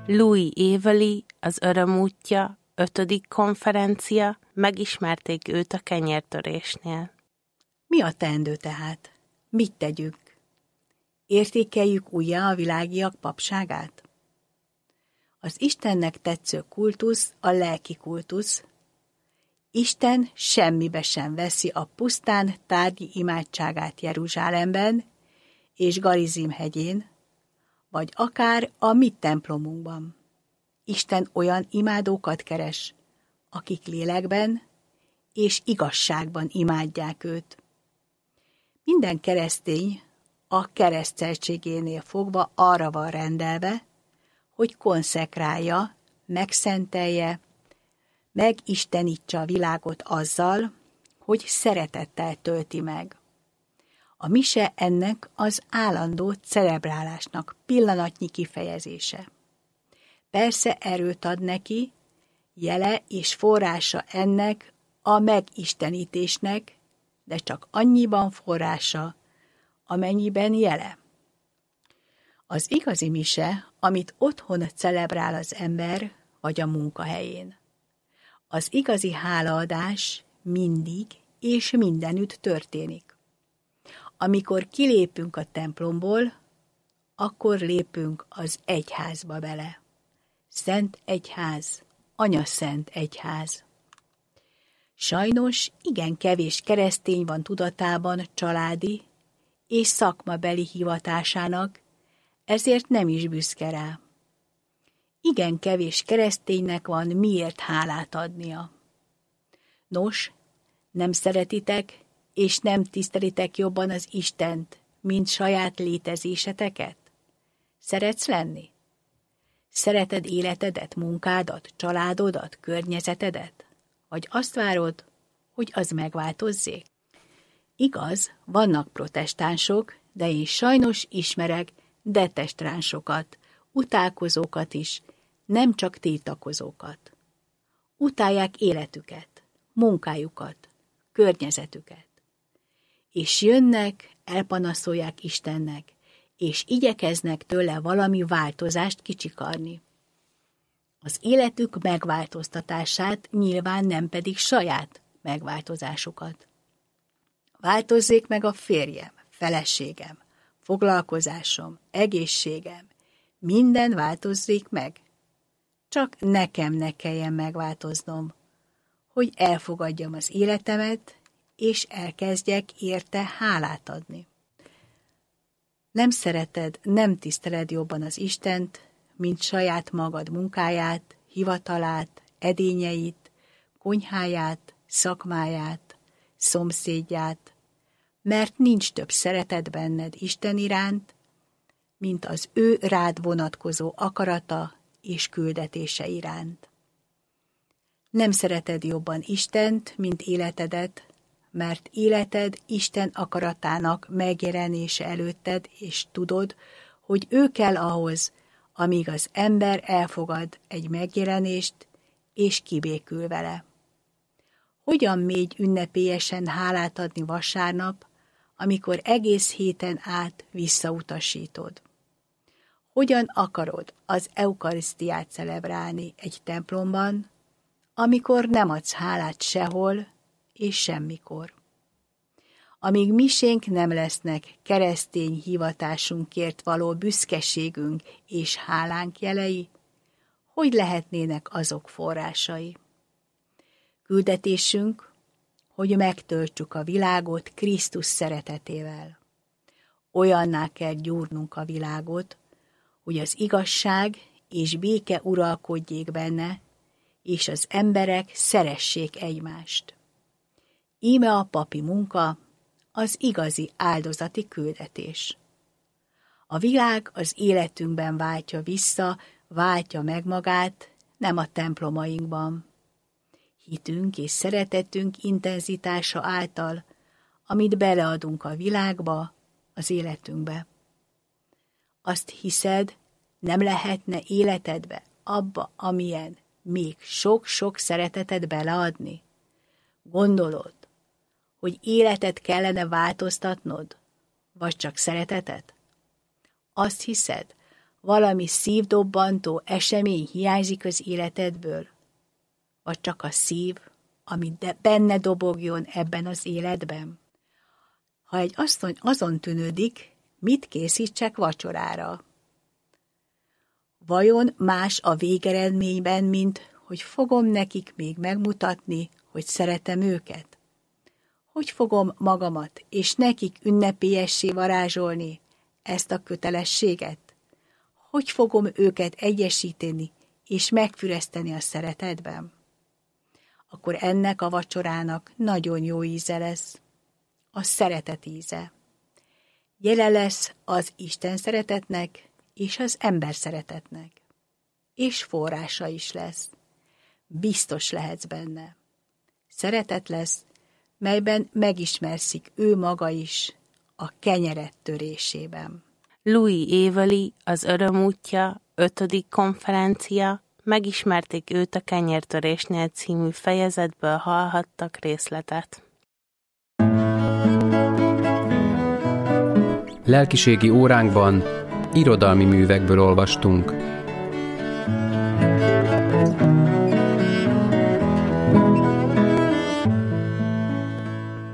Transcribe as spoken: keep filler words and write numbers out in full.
Louis Evely, az Öröm útja, ötödik konferencia, megismerték őt a kenyértörésnél. Mi a teendő tehát? Mit tegyünk? Értékeljük újjá a világiak papságát? Az Istennek tetsző kultusz a lelki kultusz. Isten semmibe sem veszi a pusztán tárgyi imádságát Jeruzsálemben és Garizim hegyén, vagy akár a mi templomunkban. Isten olyan imádókat keres, akik lélekben és igazságban imádják őt. Minden keresztény a kereszteltségénél fogva arra van rendelve, hogy konszekrálja, megszentelje, megistenítse a világot azzal, hogy szeretettel tölti meg. A mise ennek az állandó celebrálásnak pillanatnyi kifejezése. Persze erőt ad neki, jele és forrása ennek a megistenítésnek, de csak annyiban forrása, amennyiben jele. Az igazi mise, amit otthon celebrál az ember, vagy a munkahelyén. Az igazi hálaadás mindig és mindenütt történik. Amikor kilépünk a templomból, akkor lépünk az egyházba bele. Szent egyház, anyaszent egyház. Sajnos igen kevés keresztény van tudatában családi és szakmabeli hivatásának, ezért nem is büszke rá. Igen kevés kereszténynek van miért hálát adnia. Nos, nem szeretitek és nem tisztelitek jobban az Istent, mint saját létezéseteket? Szeretsz lenni? Szereted életedet, munkádat, családodat, környezetedet? Vagy azt várod, hogy az megváltozzék? Igaz, vannak protestánsok, de én sajnos ismerek detestránsokat, utálkozókat is, nem csak tiltakozókat. Utálják életüket, munkájukat, környezetüket. És jönnek, elpanaszolják Istennek, és igyekeznek tőle valami változást kicsikarni. Az életük megváltoztatását, nyilván nem pedig saját megváltozásukat. Változzék meg a férjem, feleségem, foglalkozásom, egészségem, minden változzék meg. Csak nekem ne kelljen megváltoznom, hogy elfogadjam az életemet, és elkezdjek érte hálát adni. Nem szereted, nem tiszteled jobban az Istent, mint saját magad munkáját, hivatalát, edényeit, konyháját, szakmáját, szomszédját, mert nincs több szeretet benned Isten iránt, mint az ő rád vonatkozó akarata és küldetése iránt. Nem szereted jobban Istent, mint életedet, mert életed Isten akaratának megjelenése előtted, és tudod, hogy ő kell ahhoz, amíg az ember elfogad egy megjelenést, és kibékül vele. Hogyan mégy ünnepélyesen hálát adni vasárnap, amikor egész héten át visszautasítod? Hogyan akarod az eukarisztiát celebrálni egy templomban, amikor nem adsz hálát sehol és semmikor? Amíg misénk nem lesznek keresztény hivatásunkért való büszkeségünk és hálánk jelei, hogy lehetnének azok forrásai? Küldetésünk, hogy megtöltsük a világot Krisztus szeretetével. Olyanná kell gyúrnunk a világot, hogy az igazság és béke uralkodjék benne, és az emberek szeressék egymást. Íme a papi munka, az igazi áldozati küldetés. A világ az életünkben váltja vissza, váltja meg magát, nem a templomainkban. Hitünk és szeretetünk intenzitása által, amit beleadunk a világba, az életünkbe. Azt hiszed, nem lehetne életedbe, abba, amilyen, még sok-sok szeretetet beleadni? Gondolod, hogy életet kellene változtatnod, vagy csak szeretetet? Azt hiszed, Valami szívdobbantó esemény hiányzik az életedből? Vagy csak a szív, ami de benne dobogjon ebben az életben? Ha egy asszony azon tűnődik, mit készítsek vacsorára? Vajon más a végeredményben, mint hogy fogom nekik még megmutatni, hogy szeretem őket? Hogy fogom magamat és nekik ünnepélyessé varázsolni ezt a kötelességet? Hogy fogom őket egyesíteni és megfüreszteni a szeretetben? Akkor ennek a vacsorának nagyon jó íze lesz, a szeretet íze. Jele lesz az Isten szeretetnek és az ember szeretetnek. És forrása is lesz. Biztos lehetsz benne. Szeretet lesz, melyben megismerszik ő maga is a kenyeret törésében. Louis Éveli, az Öröm útja, ötödik konferencia, megismerték őt a Kenyértörésnél című fejezetből hallhattak részletet. Lelkiségi óránkban irodalmi művekből olvastunk.